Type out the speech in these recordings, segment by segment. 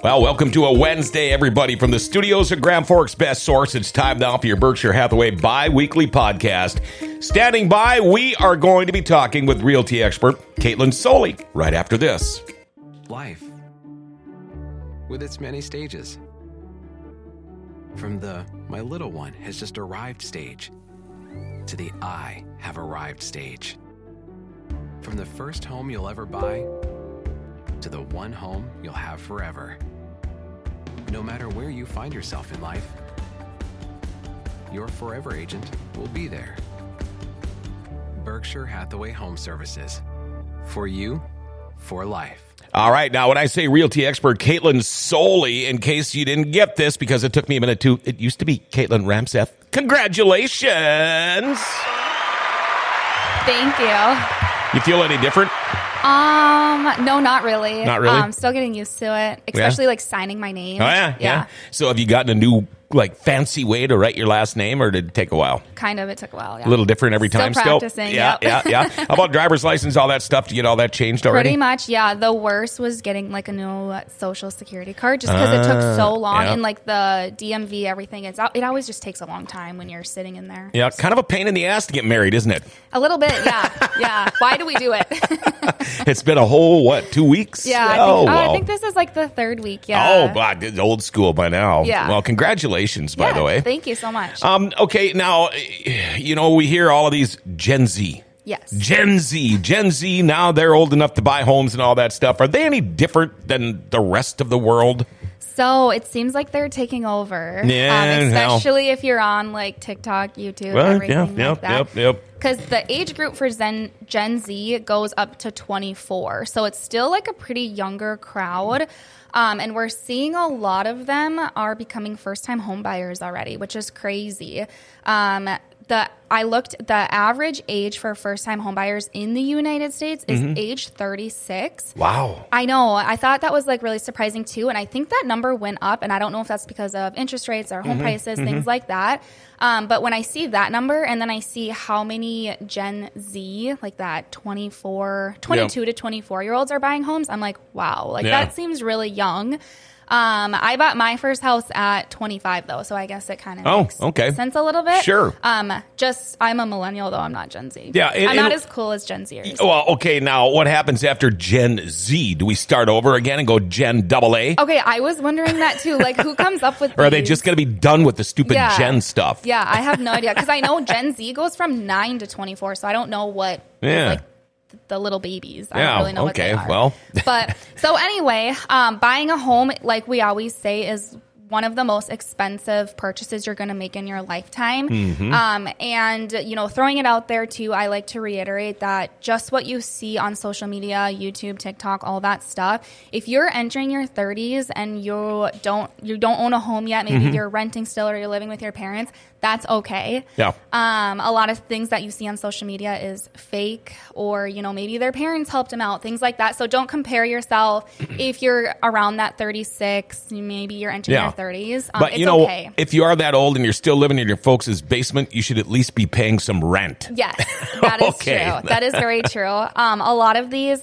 Well, welcome to a Wednesday, everybody. From the studios of Grand Forks Best Source, it's time now for your Berkshire Hathaway bi-weekly podcast. Standing by, we are going to be talking with realty expert Caitlin Soley right after this. Life, with its many stages. From the "my little one has just arrived" stage to the "I have arrived" stage. From the first home you'll ever buy to the one home you'll have forever. No matter where you find yourself in life, your forever agent will be there. Berkshire Hathaway Home Services. For you, for life. All right, now when I say realty expert Caitlin Soley, in case you didn't get this, because it took me a minute to, it used to be Caitlin Ramseth. Congratulations! Thank you. You feel any different? No, not really. Not really? I'm still getting used to it, especially like signing my name. Oh, yeah. So have you gotten a new, fancy way to write your last name, or did it take a while? Kind of. It took a while, yeah. A little different every time still? Practicing, yeah. How about driver's license, all that stuff? Did you get all that changed already? Pretty much, yeah. The worst was getting like a new social security card just because it took so long. Yeah. And like the DMV, everything, it always just takes a long time when you're sitting in there. Yeah, kind of a pain in the ass to get married, isn't it? A little bit, yeah. Yeah. Why do we do it? It's been a whole, 2 weeks? Yeah. I think this is like the third week, yeah. Oh, God, it's old school by now. Yeah. Well, congratulations, by the way. Thank you so much. Okay, now, we hear all of these Gen Z. Yes. Gen Z, now they're old enough to buy homes and all that stuff. Are they any different than the rest of the world? So it seems like they're taking over, Yeah, especially if you're on like TikTok, YouTube, everything like that. Yep. Because the age group for Gen Z goes up to 24, so it's still like a pretty younger crowd. And we're seeing a lot of them are becoming first-time home buyers already, which is crazy. The average age for first-time homebuyers in the United States is age 36. Wow. I know. I thought that was like really surprising too. And I think that number went up, and I don't know if that's because of interest rates or home prices, things like that. But when I see that number and then I see how many Gen Z, like that 22 to 24-year-olds are buying homes, I'm like, wow, that seems really young. I bought my first house at 25 though, so I guess it kind of makes sense a little bit. Sure. I'm a millennial though, I'm not Gen Z. Yeah. I'm not as cool as Gen Zers. Well, okay, now what happens after Gen Z? Do we start over again and go Gen AA? Okay, I was wondering that too. Like, who comes up with Or are they just going to be done with the stupid Gen stuff? Yeah, I have no idea. Because I know Gen Z goes from 9 to 24, so I don't know what the little babies. I don't really know what they are. Well. But so anyway, buying a home, like we always say, is one of the most expensive purchases you're going to make in your lifetime. And, throwing it out there too, I like to reiterate that just what you see on social media, YouTube, TikTok, all that stuff, if you're entering your 30s and you don't own a home yet, maybe you're renting still or you're living with your parents, that's okay. Yeah. A lot of things that you see on social media is fake, or, maybe their parents helped them out, things like that. So don't compare yourself if you're around that 36, maybe you're entering your 30s. But it's okay. If you are that old and you're still living in your folks' basement, you should at least be paying some rent. Yes, that is Okay. true. That is very true. A lot of these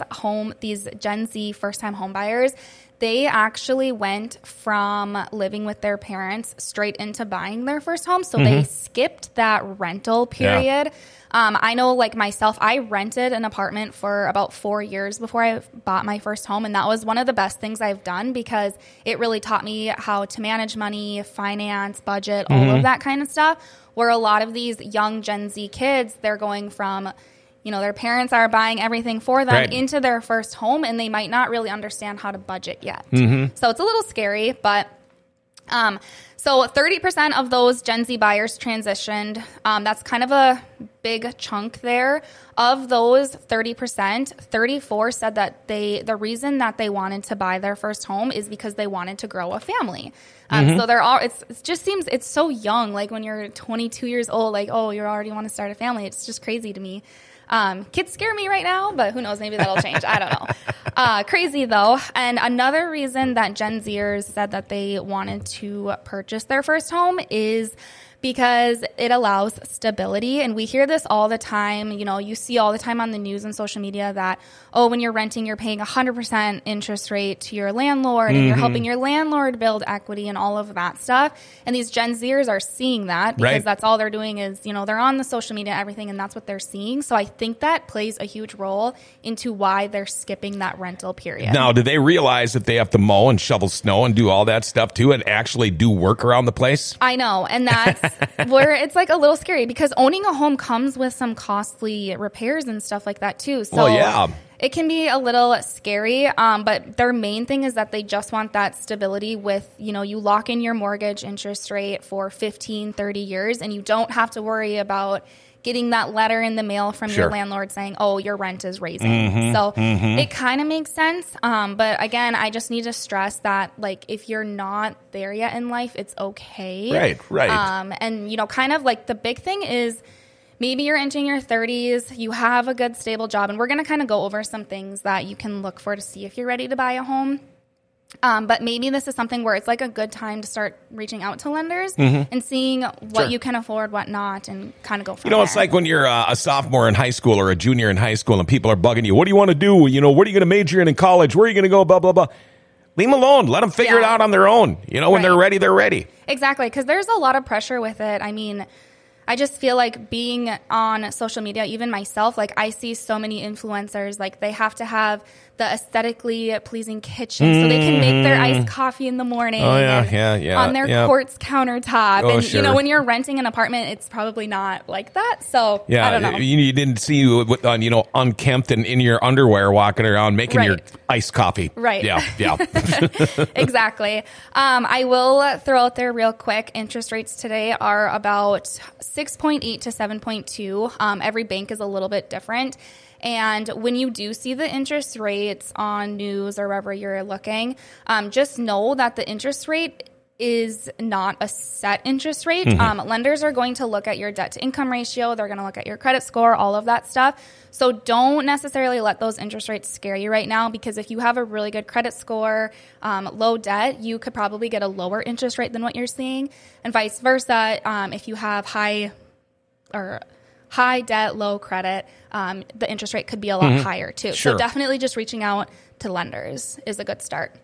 Gen Z first-time home buyers, they actually went from living with their parents straight into buying their first home. So they skipped that rental period. I know, like myself, I rented an apartment for about 4 years before I bought my first home. And that was one of the best things I've done because it really taught me how to manage money, finance, budget, all of that kind of stuff. Where a lot of these young Gen Z kids, they're going from their parents are buying everything for them into their first home, and they might not really understand how to budget yet. So it's a little scary, but so 30% of those Gen Z buyers transitioned. That's kind of a big chunk there. Of those 30%, 34 said that the reason that they wanted to buy their first home is because they wanted to grow a family. So it just seems it's so young. Like when you're 22 years old, like, oh, you already want to start a family. It's just crazy to me. Kids scare me right now, but who knows? Maybe that'll change. I don't know. Crazy though. And another reason that Gen Zers said that they wanted to purchase their first home is because it allows stability. And we hear this all the time. You know, you see all the time on the news and social media that, oh, when you're renting, you're paying 100% interest rate to your landlord and you're helping your landlord build equity and all of that stuff. And these Gen Zers are seeing that because that's all they're doing is, you know, they're on the social media, everything, and that's what they're seeing. So I think that plays a huge role into why they're skipping that rental period. Now, do they realize that they have to mow and shovel snow and do all that stuff too and actually do work around the place? I know. And that's where it's like a little scary because owning a home comes with some costly repairs and stuff like that too. So it can be a little scary. But their main thing is that they just want that stability with, you know, you lock in your mortgage interest rate for 15, 30 years and you don't have to worry about getting that letter in the mail from your landlord saying, oh, your rent is raising. So it kind of makes sense. But again, I just need to stress that, like, if you're not there yet in life, it's okay. Right. And, you know, kind of like the big thing is maybe you're entering your 30s, you have a good, stable job, and we're going to kind of go over some things that you can look for to see if you're ready to buy a home. But maybe this is something where it's like a good time to start reaching out to lenders and seeing what you can afford, what not, and kind of go from there. You know, it's like when you're a sophomore in high school or a junior in high school and people are bugging you. What do you want to do? You know, what are you going to major in college? Where are you going to go? Blah, blah, blah. Leave them alone. Let them figure it out on their own. You know, when they're ready, they're ready. Exactly, because there's a lot of pressure with it. I mean, I just feel like being on social media, even myself, like I see so many influencers, like they have to have the aesthetically pleasing kitchen so they can make their iced coffee in the morning on their quartz countertop. And, you know, when you're renting an apartment, it's probably not like that. So, I don't know. You didn't see you, you know, unkempt and in your underwear walking around making your iced coffee. Right. Yeah. Exactly. I will throw out there real quick. Interest rates today are about 6.8 to 7.2. Every bank is a little bit different. And when you do see the interest rates on news or wherever you're looking, just know that the interest rate is not a set interest rate. Lenders are going to look at your debt to income ratio. They're going to look at your credit score, all of that stuff. So don't necessarily let those interest rates scare you right now, because if you have a really good credit score, low debt, you could probably get a lower interest rate than what you're seeing, and vice versa. If you have high debt, low credit, the interest rate could be a lot higher too. So definitely just reaching out to lenders is a good start.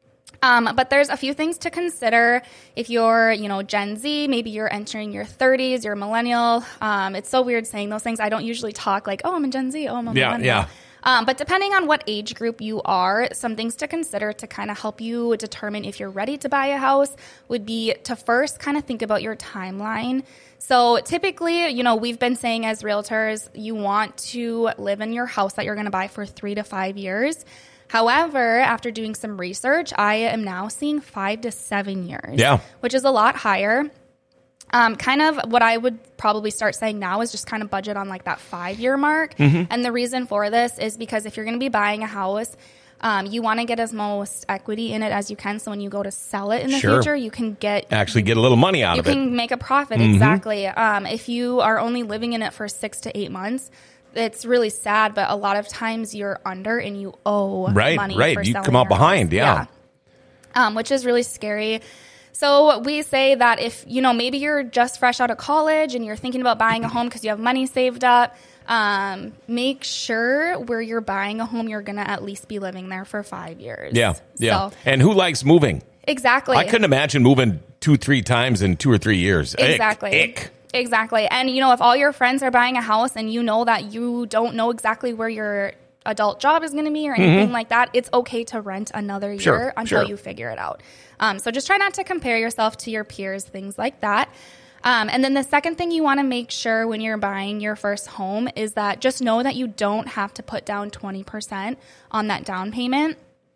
But there's a few things to consider if you're, you know, Gen Z, maybe you're entering your 30s, you're a millennial. It's so weird saying those things. I don't usually talk like, oh, I'm a Gen Z, oh, I'm a millennial. But depending on what age group you are, some things to consider to kind of help you determine if you're ready to buy a house would be to first kind of think about your timeline. So typically, you know, we've been saying as realtors, you want to live in your house that you're going to buy for 3 to 5 years. However, after doing some research, I am now seeing 5 to 7 years, which is a lot higher. Kind of what I would probably start saying now is just kind of budget on like that 5-year mark. And the reason for this is because if you're going to be buying a house, you want to get as most equity in it as you can. So when you go to sell it in the future, you can actually get a little money out of it. You can make a profit. Exactly. If you are only living in it for 6 to 8 months, it's really sad, but a lot of times you're under and you owe money for selling you come out behind, which is really scary. So we say that if, you know, maybe you're just fresh out of college and you're thinking about buying a home because you have money saved up, make sure where you're buying a home, you're going to at least be living there for 5 years. So, and who likes moving? Exactly. I couldn't imagine moving 2-3 times in 2 or 3 years. Exactly. Ick. Exactly. And, you know, if all your friends are buying a house and you know that you don't know exactly where your adult job is going to be or anything like that, it's okay to rent another year until you figure it out. So just try not to compare yourself to your peers, things like that. And then the second thing you want to make sure when you're buying your first home is that just know that you don't have to put down 20% on that down payment.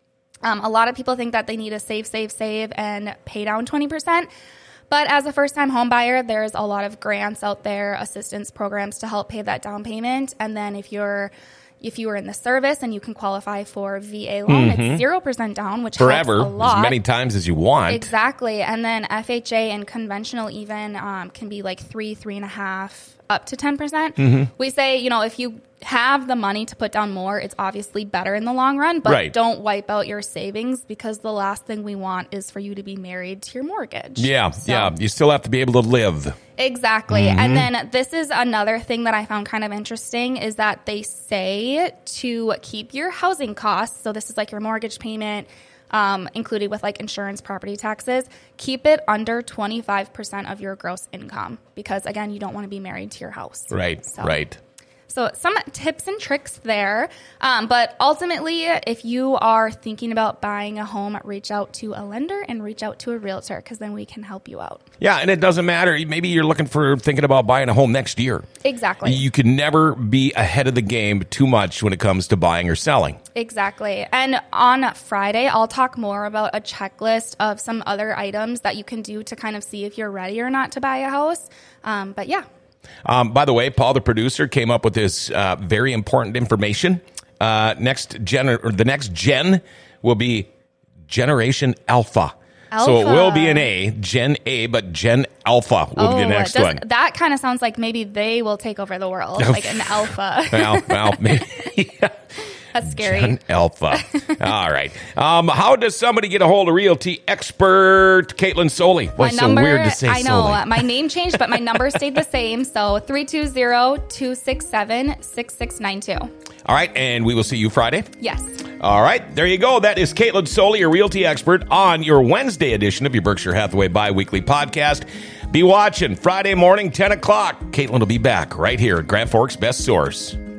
A lot of people think that they need to save, and pay down 20%. But as a first-time home buyer, there's a lot of grants out there, assistance programs to help pay that down payment. And then if you are in the service and you can qualify for VA loan, it's 0% down, which helps a lot. As many times as you want. Exactly. And then FHA and conventional even can be like 3.5, up to 10%. We say, you know, if you have the money to put down more, it's obviously better in the long run, but don't wipe out your savings, because the last thing we want is for you to be married to your mortgage. Yeah, you still have to be able to live. Exactly. And then this is another thing that I found kind of interesting, is that they say to keep your housing costs, so this is like your mortgage payment, included with like insurance, property taxes, keep it under 25% of your gross income, because again, you don't want to be married to your house. Right. So some tips and tricks there. But ultimately, if you are thinking about buying a home, reach out to a lender and reach out to a realtor, because then we can help you out. Yeah, and it doesn't matter. Maybe you're thinking about buying a home next year. Exactly. You can never be ahead of the game too much when it comes to buying or selling. Exactly. And on Friday, I'll talk more about a checklist of some other items that you can do to kind of see if you're ready or not to buy a house. But yeah. By the way, Paul, the producer, came up with this very important information. The next gen will be Generation Alpha. So it will be an A, Gen A, but Gen Alpha will be the next one. That kind of sounds like maybe they will take over the world, like an alpha. well, maybe. Yeah. That's scary. Gen Alpha. All right. How does somebody get a hold of realty expert Caitlin Soley? What's so weird to say I know. Soley? My name changed, but my number stayed the same. So 320-267-6692. All right. And we will see you Friday? Yes. All right. There you go. That is Caitlin Soley, your realty expert, on your Wednesday edition of your Berkshire Hathaway Biweekly podcast. Be watching Friday morning, 10 o'clock. Caitlin will be back right here at Grand Forks Best Source.